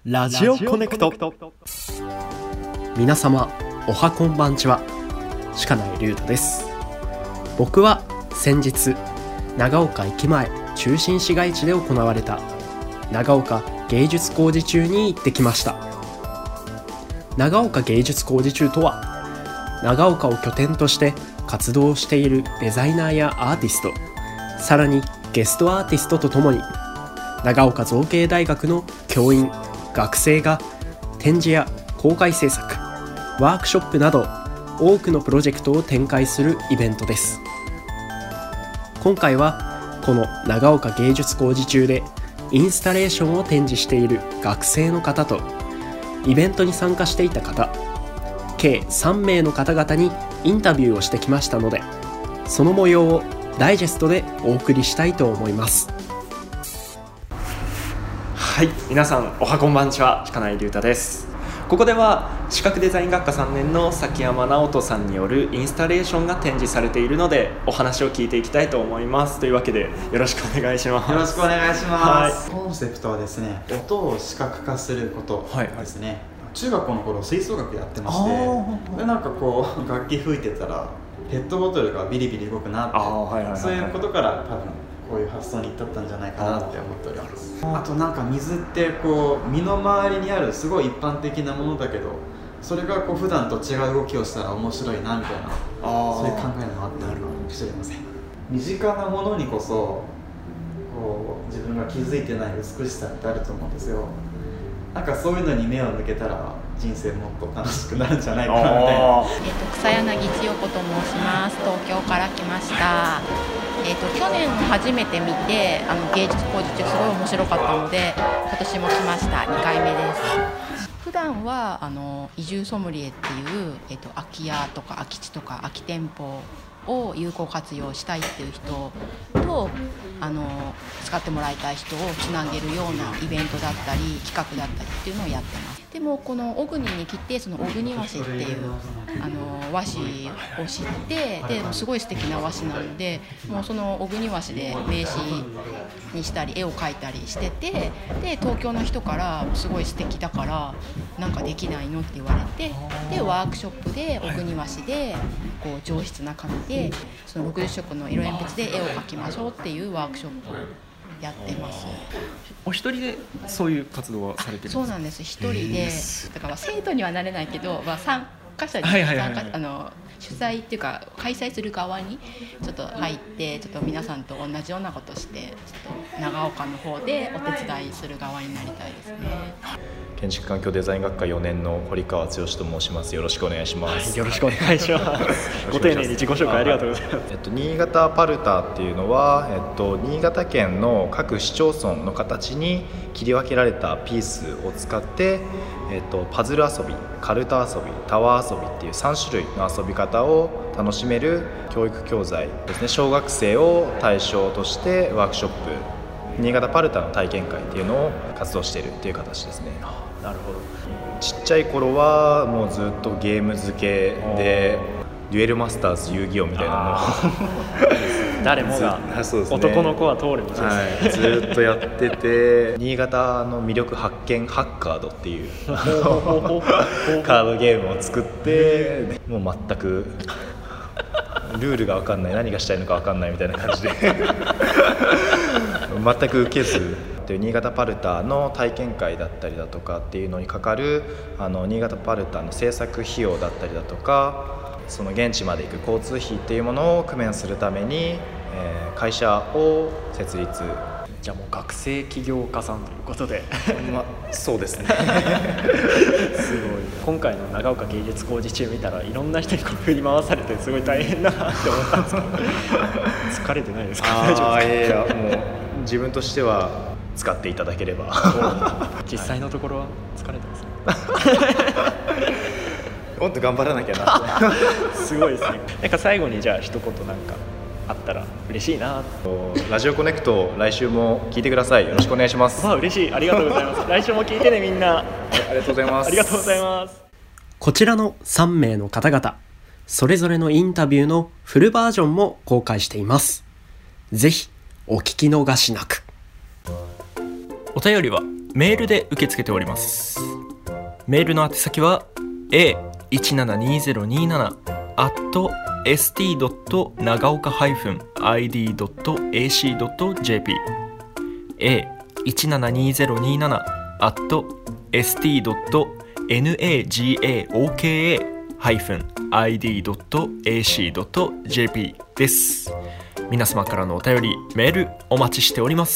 ラジオコネクト。皆様おはこんばんちは、鹿内龍斗です。僕は先日長岡駅前中心市街地で行われた長岡芸術工事中に行ってきました。長岡芸術工事中とは、長岡を拠点として活動しているデザイナーやアーティスト、さらにゲストアーティストとともに長岡造形大学の教員、学生が展示や公開制作、ワークショップなど多くのプロジェクトを展開するイベントです。今回はこの長岡芸術工事中でインスタレーションを展示している学生の方とイベントに参加していた方、計3名の方々にインタビューをしてきましたので、その模様をダイジェストでお送りしたいと思います。はい、皆さんおはこんばんちは、鹿内龍太です。ここでは視覚デザイン学科3年の崎山直人さんによるインスタレーションが展示されているので、お話を聞いていきたいと思います。というわけでよろしくお願いします。 よろしくお願いします、 はい、 コンセプトはですね、音を視覚化することですね。中学校の頃吹奏楽やってまして、でなんかこう楽器吹いてたらペットボトルがビリビリ動くなって、そういうことから多分こういう発想に至ったんじゃないかなって思っております。あとなんか水ってこう身の回りにあるすごい一般的なものだけど、それがこう普段と違う動きをしたら面白いなみたいな、そういう考えもあったのかもしれません。身近なものにこそこう自分が気づいてない美しさってあると思うんですよ。なんかそういうのに目を向けたら人生もっと楽しくなるんじゃないかなみたいな。 草柳千代子と申します。東京から来ました。去年初めて見て芸術工事中すごい面白かったので、今年も来ました。2回目です。普段は移住ソムリエっていう、空き家とか空き地とか空き店舗を有効活用したいっていう人と使ってもらいたい人をつなげるようなイベントだったり企画だったりっていうのをやってます。でもこの小国に来て、その小国和紙っていう和紙を知って、ですごい素敵な和紙なので、もうその小国和紙で名刺にしたり絵を描いたりしてて、で東京の人からすごい素敵だからなんかできないのって言われて、でワークショップで小国和紙でこう上質な紙でその60色の色鉛筆で絵を描きましょうっていうワークショップをやってます。 お一人でそういう活動はされてるんですか？ そうなんです。一人で、だから生徒にはなれないけど、参加者に主催っていうか開催する側にちょっと入って、ちょっと皆さんと同じようなことしてちょっと長岡の方でお手伝いする側になりたいですね。 建築環境デザイン学科4年の堀川剛と申します。よろしくお願いします。 よろしくお願いします。ご丁寧に自己紹介ありがとうございます。 新潟パルタっていうのは、新潟県の各市町村の形に切り分けられたピースを使って、パズル遊び、カルタ遊び、タワー遊びっていう3種類の遊び方を楽しめる教育教材ですね。小学生を対象としてワークショップ、新潟パルタの体験会っていうのを活動しているっていう形ですね。 なるほど。 ちっちゃい頃はもうずっとゲーム付けでデュエルマスターズ遊戯王みたいなのを誰もが、男の子は通る道ですね、 ずっとやってて、新潟の魅力発見ハッカードっていうカードゲームを作って、もう全くルールが分かんない、何がしたいのか分かんないみたいな感じで全く受けず、新潟パルタの体験会だったりだとかっていうのにかかる新潟パルタの制作費用だったりだとか、その現地まで行く交通費っていうものを工面するために、会社を設立。 じゃあもう学生起業家さんということでそうですねすごい。今回の長岡芸術工事中見たらいろんな人にこう振り回されてすごい大変だなって思ったんですけど疲れてないですか？大丈夫ですか？ いやもう自分としては使っていただければ実際のところは疲れてますもっと頑張らなきゃなすごいですね。なんか最後にじゃあ一言なんかあったら嬉しいな。 ラジオコネクト来週も聞いてください。よろしくお願いします。 嬉しい、ありがとうございます来週も聞いてねみんな。 ありがとうございます。 ありがとうございます。 こちらの3名の方々、それぞれのインタビューのフルバージョンも公開しています。ぜひお聞き逃しなく。お便りはメールで受け付けております。メールの宛先は a172027@st.nagaoka-id.ac.jp a172027@st.nagaoka-id.ac.jp です。皆様からのお便り、メールお待ちしております。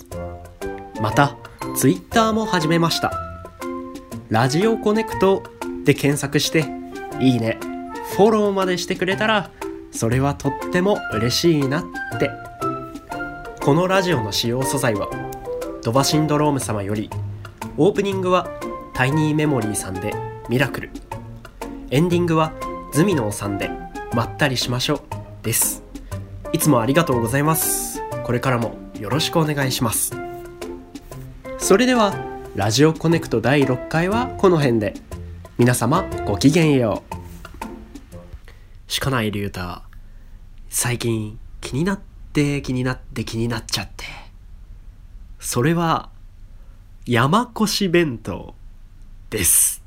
またツイッターも始めました。ラジオコネクトで検索していいね、フォローまでしてくれたらそれはとっても嬉しいなって。このラジオの使用素材はドバシンドローム様より、オープニングはタイニーメモリーさんでミラクル、エンディングはズミノーさんでまったりしましょうです。いつもありがとうございます。これからもよろしくお願いします。それではラジオコネクト第6回はこの辺で。皆様ごきげんよう。鹿内龍太、最近気になっちゃって、それは山越弁当です。